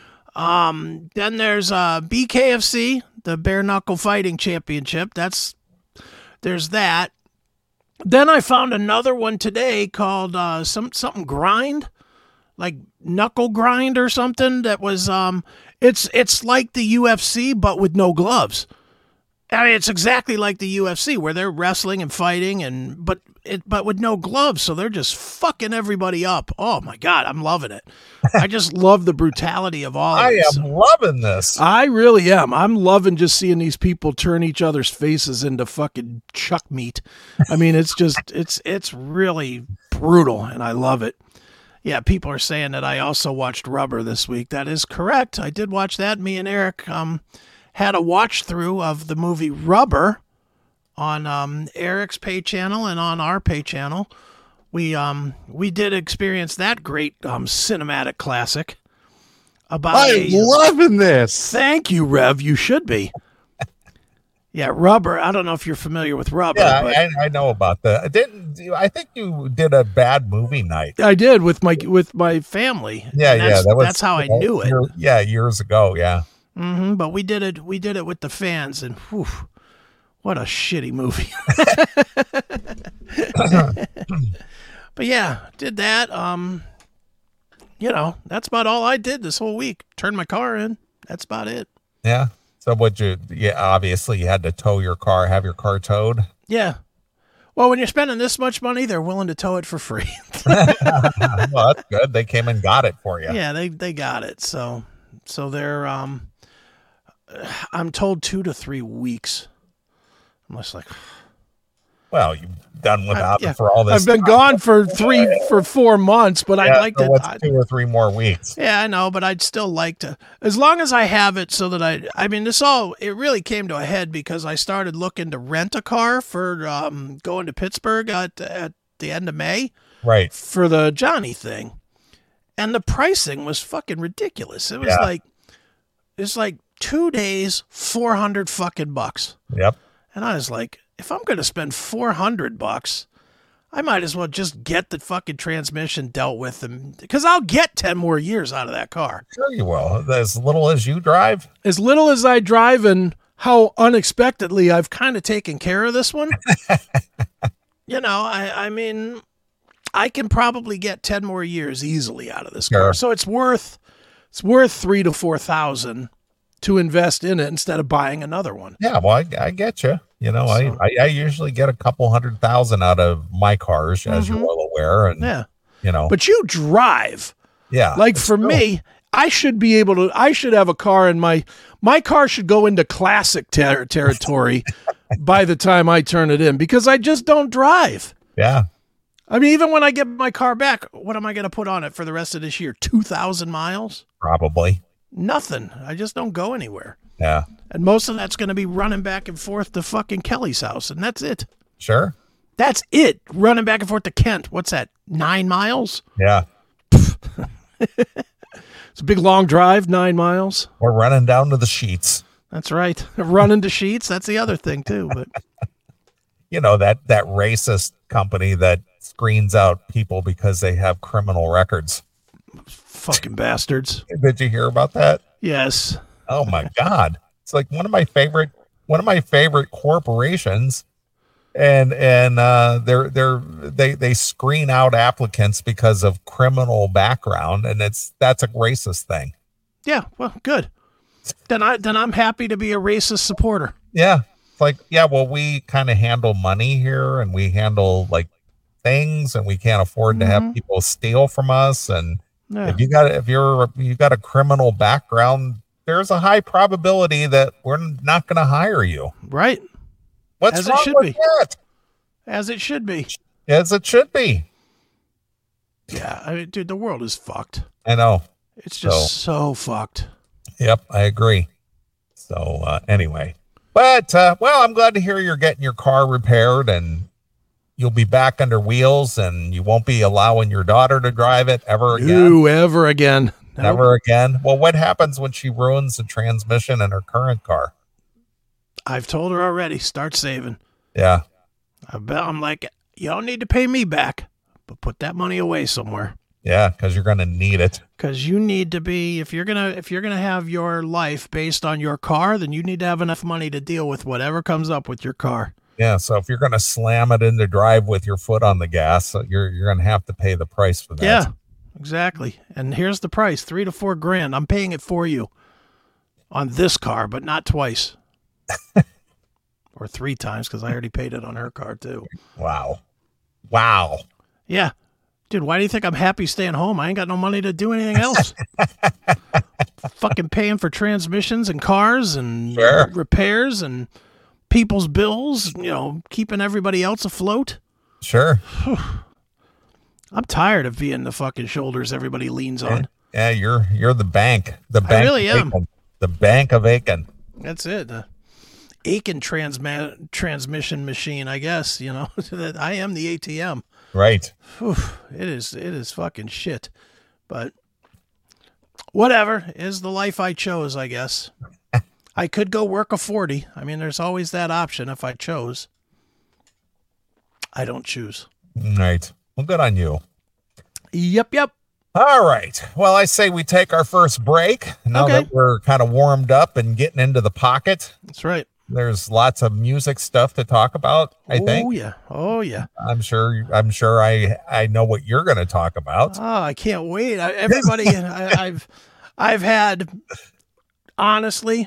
Then there's BKFC, the Bare Knuckle Fighting Championship. There's that. Then I found another one today called something grind, like knuckle grind or something. That was it's like the UFC but with no gloves. I mean, it's exactly like the UFC where they're wrestling and fighting, but with no gloves, so they're just fucking everybody up. Oh my God, I'm loving it. I just love the brutality of all of I it. am loving this. I really am. I'm loving just seeing these people turn each other's faces into fucking chuck meat. I mean, it's just it's really brutal, and I love it. Yeah, people are saying that I also watched Rubber this week. That is correct. I did watch that. Me and Eric had a watch through of the movie Rubber on Eric's pay channel and on our pay channel. We did experience that great cinematic classic. I'm loving this. Thank you, Rev. You should be. Yeah, Rubber. I don't know if you're familiar with Rubber. Yeah, but I know about that. I think you did a bad movie night. I did with my family. Yeah, And yeah. That's how I knew it. Years ago. Yeah. But we did it with the fans, and whew, what a shitty movie. But yeah, did that. That's about all I did this whole week. Turned my car in. That's about it. Yeah. So obviously you had to tow your car, have your car towed. Yeah. Well, when you're spending this much money, they're willing to tow it for free. Well, that's good. They came and got it for you. Yeah, they got it. So they're I'm told 2 to 3 weeks. I'm just like, well, you've done without it for all this. I've been gone for 4 months, but I'd like so to. What's 2 or 3 more weeks? Yeah, I know, but I'd still like to, as long as I have it, so that I mean, it really came to a head because I started looking to rent a car for going to Pittsburgh at the end of May, right, for the Johnny thing, and the pricing was fucking ridiculous. It was it's like 2 days, $400 fucking bucks. Yep. And I was like, if I'm going to spend $400, I might as well just get the fucking transmission dealt with, because I'll get 10 more years out of that car. Sure you will. As little as you drive. As little as I drive, and how unexpectedly I've kind of taken care of this one. I mean, I can probably get 10 more years easily out of this car. So it's worth $3,000 to $4,000 to invest in it instead of buying another one. Yeah, well, I get you. I usually get a couple $100,000 out of my cars, as you're well aware. And but you drive. Yeah. Like for me, I should have a car, and my car should go into classic territory by the time I turn it in, because I just don't drive. Yeah. I mean, even when I get my car back, what am I going to put on it for the rest of this year? 2,000 miles? Probably. Nothing. I just don't go anywhere. Yeah. And most of that's going to be running back and forth to fucking Kelly's house, and that's it. Sure. That's it. Running back and forth to Kent. What's that? 9 miles? Yeah. It's a big long drive, 9 miles. We're running down to the Sheets. That's right. Running to Sheets. That's the other thing too. But that racist company that screens out people because they have criminal records. Fucking bastards. Did you hear about that? Yes. Oh my God. It's like one of my favorite corporations. And they screen out applicants because of criminal background, and that's a racist thing. Yeah, well, good. Then I'm happy to be a racist supporter. Yeah. It's like, yeah, well, we kind of handle money here, and we handle like things, and we can't afford to have people steal from us. And if you got a criminal background, there's a high probability that we're not going to hire you. Right. What's As wrong it should with be. that? As it should be. As it should be. Yeah, I mean, dude, the world is fucked. I know. It's just so fucked. Yep, I agree. So anyway, but I'm glad to hear you're getting your car repaired, and you'll be back under wheels, and you won't be allowing your daughter to drive it ever again. Ever again. Never again. Well, what happens when she ruins the transmission in her current car? I've told her already, start saving. Yeah. I'm like, you don't need to pay me back, but put that money away somewhere. Yeah, because you're going to need it. Because you need to be, if you're gonna have your life based on your car, then you need to have enough money to deal with whatever comes up with your car. Yeah, so if you're going to slam it into drive with your foot on the gas, you're going to have to pay the price for that. Yeah, exactly. And here's the price: $3,000 to $4,000. I'm paying it for you on this car, but not twice. or 3 times because I already paid it on her card too. Wow. Yeah. Dude, why do you think I'm happy staying home? I ain't got no money to do anything else. Fucking paying for transmissions and cars and repairs and people's bills, keeping everybody else afloat. Sure. I'm tired of being the fucking shoulders everybody leans on. Yeah, you're the bank. The bank. I really am. Aiken. The bank of Aiken. That's it. The Aiken transmission machine, I guess, that I am the ATM. Right. Whew, it is fucking shit. But whatever is the life I chose, I guess. I could go work a 40. I mean, there's always that option if I chose. I don't choose. Right. Well, good on you. Yep. All right. Well, I say we take our first break now that we're kind of warmed up and getting into the pocket. That's right. There's lots of music stuff to talk about, I think. Oh yeah. I'm sure I know what you're going to talk about. Oh, I can't wait. Everybody I've had honestly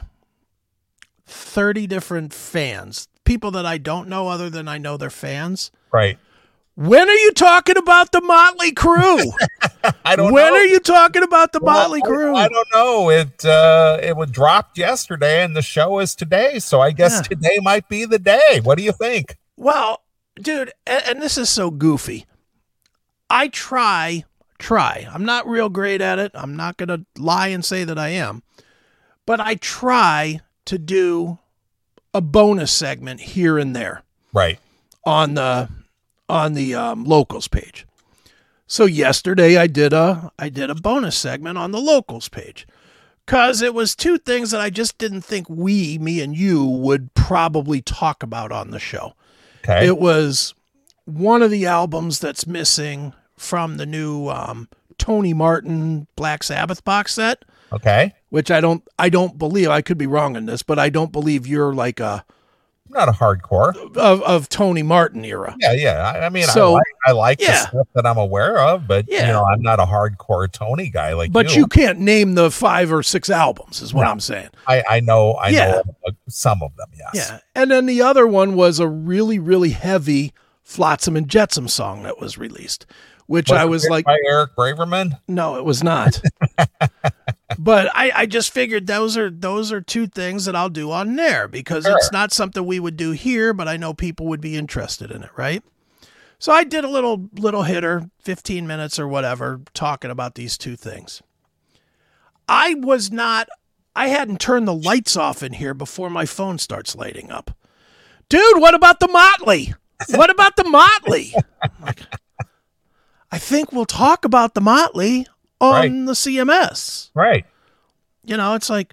30 different fans. People that I don't know other than I know they're fans. Right. When are you talking about the Motley Crue? I don't know. When are you talking about the Motley Crue? I don't know. It was dropped yesterday and the show is today. So I guess today might be the day. What do you think? Well, dude, and this is so goofy. I try. I'm not real great at it. I'm not going to lie and say that I am. But I try to do a bonus segment here and there. Right. On the locals page. So yesterday I did a bonus segment on the locals page because it was 2 things that I just didn't think me and you would probably talk about on the show. Okay. It was one of the albums that's missing from the new Tony Martin Black Sabbath box set. Okay. Which I don't believe, I could be wrong in this, but I don't believe you're like not a hardcore of Tony Martin era. Yeah. I mean, so, I like the stuff that I'm aware of, but I'm not a hardcore Tony guy like you. But you can't name the 5 or 6 albums is what I'm saying. I know some of them, yes. Yeah. And then the other one was a really, really heavy Flotsam and Jetsam song that was released, which I was like, by Eric Braverman? No, it was not. But I just figured those are 2 things that I'll do on there because it's not something we would do here, but I know people would be interested in it, right? So I did a little hitter, 15 minutes or whatever, talking about these 2 things. I hadn't turned the lights off in here before my phone starts lighting up. Dude, what about the Motley? What about the Motley? Like, I think we'll talk about the Motley on the CMS. Right. It's like,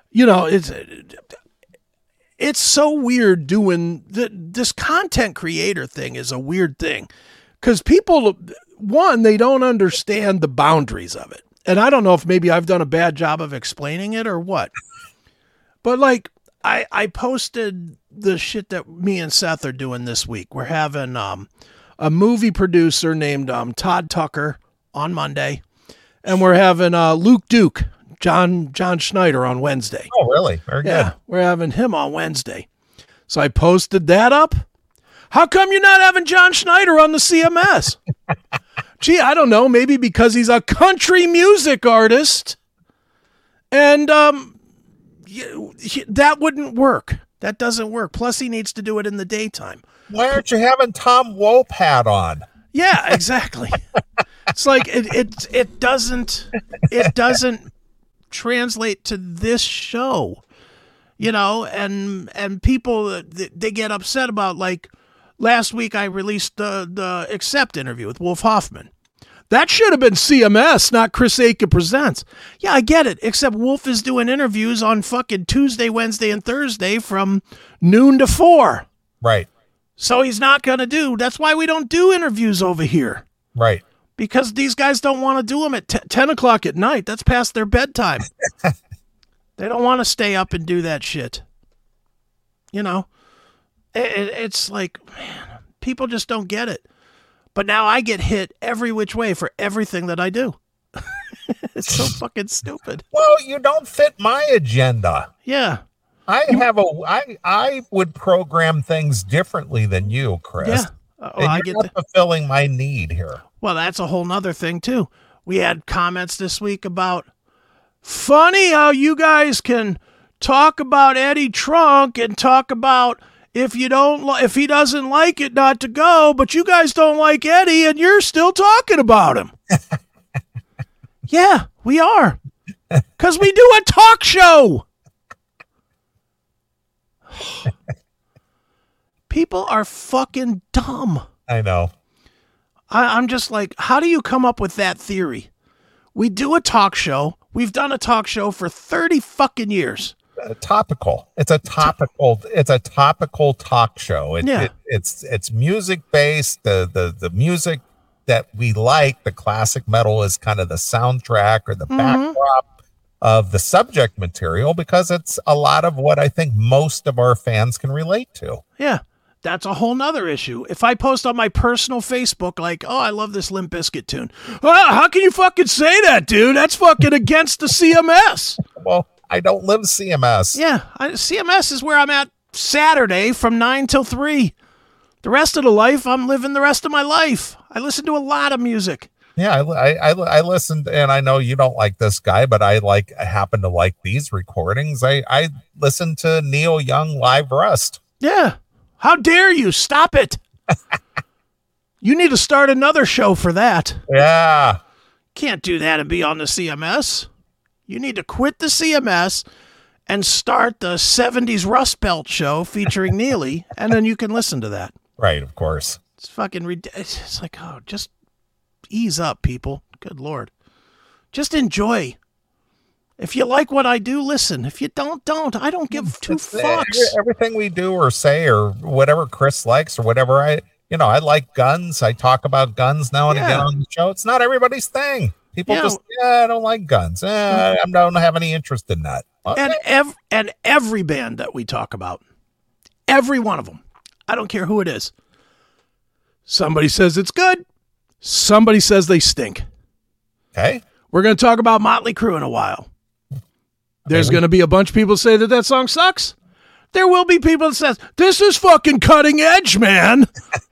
it's so weird doing this content creator thing is a weird thing because people, one, they don't understand the boundaries of it. And I don't know if maybe I've done a bad job of explaining it or what, but like I posted the shit that me and Seth are doing this week. We're having a movie producer named Todd Tucker on Monday. And we're having Luke Duke, John Schneider on Wednesday. Oh, really? Very good. Yeah, we're having him on Wednesday. So I posted that up. How come you're not having John Schneider on the CMS? Gee, I don't know. Maybe because he's a country music artist. And that wouldn't work. That doesn't work. Plus, he needs to do it in the daytime. Why aren't you having Tom Wopat on? Yeah, exactly. It's like it doesn't translate to this show, and people they get upset about, like last week I released the Accept interview with Wolf Hoffman. That should have been CMS, not Chris Aiken Presents. Yeah, I get it, except Wolf is doing interviews on fucking Tuesday, Wednesday, and Thursday from noon to 4. Right. So he's not going to do. That's why we don't do interviews over here. Right. Because these guys don't want to do them at 10 o'clock at night. That's past their bedtime. They don't want to stay up and do that shit. It's like, man, people just don't get it. But now I get hit every which way for everything that I do. It's so fucking stupid. Well, you don't fit my agenda. Yeah. I would program things differently than you, Chris. Yeah. And you're not fulfilling my need here. Well, that's a whole nother thing too. We had comments this week about funny how you guys can talk about Eddie Trunk and talk about if he doesn't like it not to go, but you guys don't like Eddie and you're still talking about him. Yeah, we are. 'Cause we do a talk show. People are fucking dumb. I know. I'm just like, how do you come up with that theory? We do a talk show. We've done a talk show for 30 fucking years. Topical. It's a topical talk show. It's music based. The music that we like, the classic metal, is kind of the soundtrack or the backdrop of the subject material, because it's a lot of what I think most of our fans can relate to. Yeah. That's a whole nother issue. If I post on my personal Facebook, like, oh, I love this Limp Bizkit tune. Well, how can you fucking say that, dude? That's fucking against the CMS. Well, I don't live CMS. Yeah. CMS is where I'm at Saturday from 9 till 3. The rest of the life, I'm living the rest of my life. I listen to a lot of music. Yeah, I listened, and I know you don't like this guy, but I happen to like these recordings. I listened to Neil Young Live Rust. Yeah. How dare you? Stop it. You need to start another show for that. Yeah. Can't do that and be on the CMS. You need to quit the CMS and start the 70s Rust Belt show featuring Neely, and then you can listen to that. Right, of course. It's fucking ridiculous. It's like, oh, just ease up, people. Good Lord. Just enjoy. If you like what I do, listen. If you don't. I don't give two fucks. Everything we do or say or whatever Chris likes or whatever I like guns. I talk about guns now and again on the show. It's not everybody's thing. People I don't like guns. I don't have any interest in that. Okay. And every band that we talk about, every one of them, I don't care who it is. Somebody says it's good. Somebody says they stink. Okay. We're going to talk about Motley Crue in a while. There's going to be a bunch of people say that song sucks. There will be people that says, this is fucking cutting edge, man.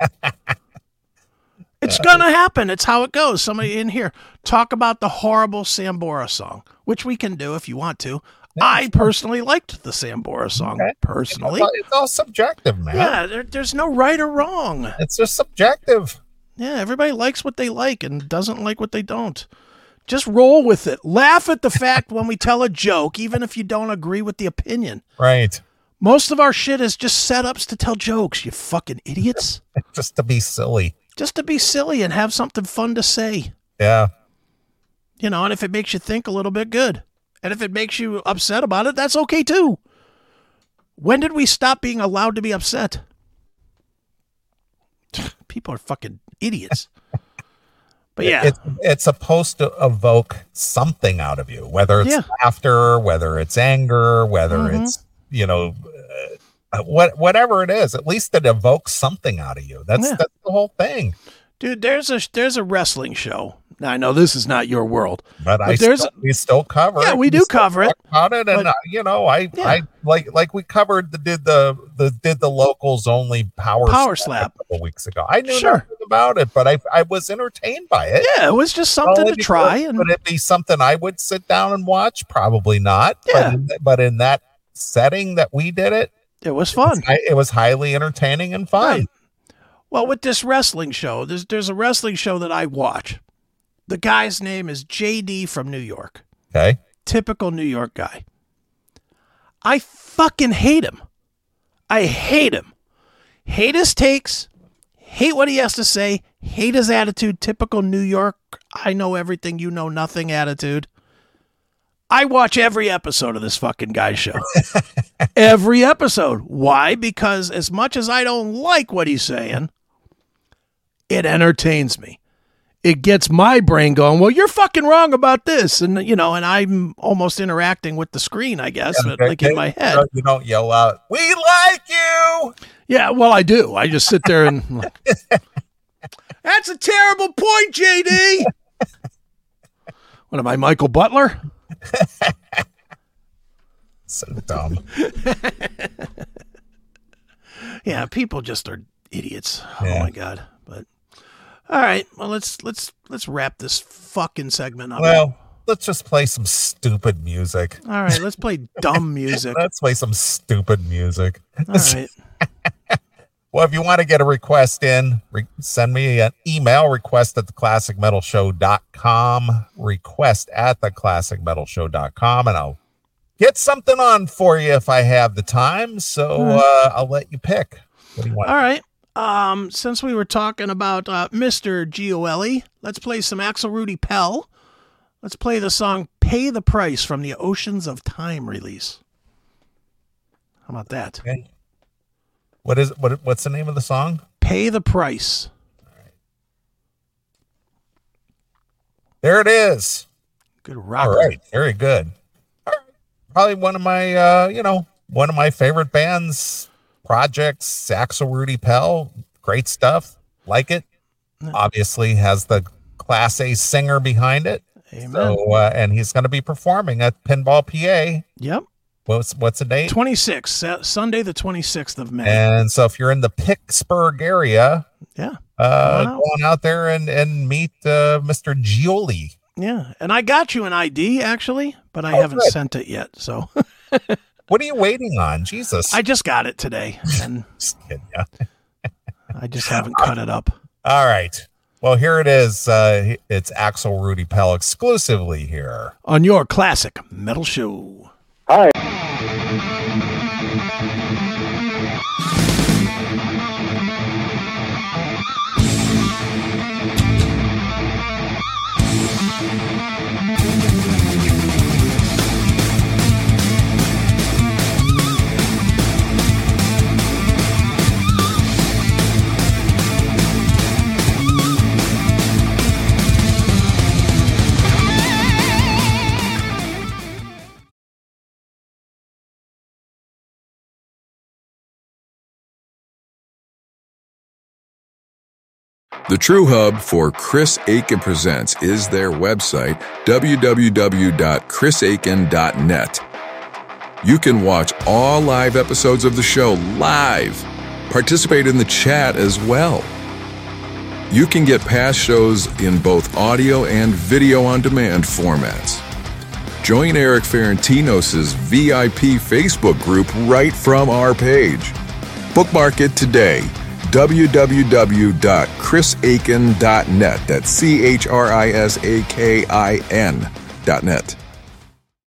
It's going to happen. It's how it goes. Somebody in here talk about the horrible Sambora song, which we can do if you want to. I personally liked the Sambora song, personally. It's all subjective, man. Yeah, there's no right or wrong. It's just subjective. Yeah, everybody likes what they like and doesn't like what they don't. Just roll with it. Laugh at the fact when we tell a joke, even if you don't agree with the opinion. Right. Most of our shit is just setups to tell jokes, you fucking idiots. Just to be silly. Just to be silly and have something fun to say. Yeah. You know, and if it makes you think a little bit, good. And if it makes you upset about it, that's okay too. When did we stop being allowed to be upset? People are fucking idiots. But yeah, it's supposed to evoke something out of you, whether it's laughter, whether it's anger, whether it's, whatever it is, at least it evokes something out of you. That's the whole thing. Dude, there's a wrestling show. Now, I know this is not your world, but we still cover it. Yeah, we do cover it. About it, and I like we covered did the locals only power slap a couple weeks ago. I knew nothing about it, but I was entertained by it. Yeah, it was just something to try. Would it be something I would sit down and watch? Probably not. Yeah. But in that setting that we did it, it was fun. It was highly entertaining and fun. Right. Well, with this wrestling show, there's a wrestling show that I watch. The guy's name is JD from New York. Okay. Typical New York guy. I fucking hate him. I hate him. Hate his takes. Hate what he has to say. Hate his attitude. Typical New York, I know everything, you know nothing attitude. I watch every episode of this fucking guy's show. Every episode. Why? Because as much as I don't like what he's saying, it entertains me. It gets my brain going, well, you're fucking wrong about this. And, and I'm almost interacting with the screen, I guess, in my head. You don't yell out, we like you. Yeah, well, I do. I just sit there and that's a terrible point, JD. What am I, Michael Butler? So dumb. Yeah, people just are idiots. Yeah. Oh my god. But all right, well let's wrap this fucking segment up. Well, let's just play some stupid music. All right, let's play dumb music. Let's play some stupid music. All right. Well, if you want to get a request in, send me an email, request@theclassicmetalshow.com, request@theclassicmetalshow.com, and I'll get something on for you if I have the time. So I'll let you pick. What do you want? All right. Since we were talking about Mr. Gioeli, let's play some Axel Rudy Pell. Let's play the song Pay the Price from the Oceans of Time release. How about that? Okay. What's the name of the song? Pay the Price. There it is. Good rock. All right. Very good. All right. Probably one of my favorite bands, projects, Axel Rudy Pell. Great stuff. Like it. Obviously has the Class A singer behind it. Amen. So, and he's going to be performing at Pinball PA. Yep. What's the date? 26th, Sunday the 26th of May. And so if you're in the Pittsburgh area, Yeah. go on out there and meet Mr. Gioli. Yeah. And I got you an ID, actually, but I haven't good. sent it yet. So What are you waiting on? Jesus. I just got it today, and Just kidding, yeah. I just haven't cut it up. All right. Well, here it is. It's Axel Rudy Pell exclusively here. On your Classic Metal Show. Hi. The true hub for Chris Aiken Presents is their website, www.chrisaiken.net. You can watch all live episodes of the show live, participate in the chat as well. You can get past shows in both audio and video on demand formats. Join Eric Ferentinos' VIP Facebook group right from our page. Bookmark it today. www.chrisaiken.net. That's ChrisAkin.net.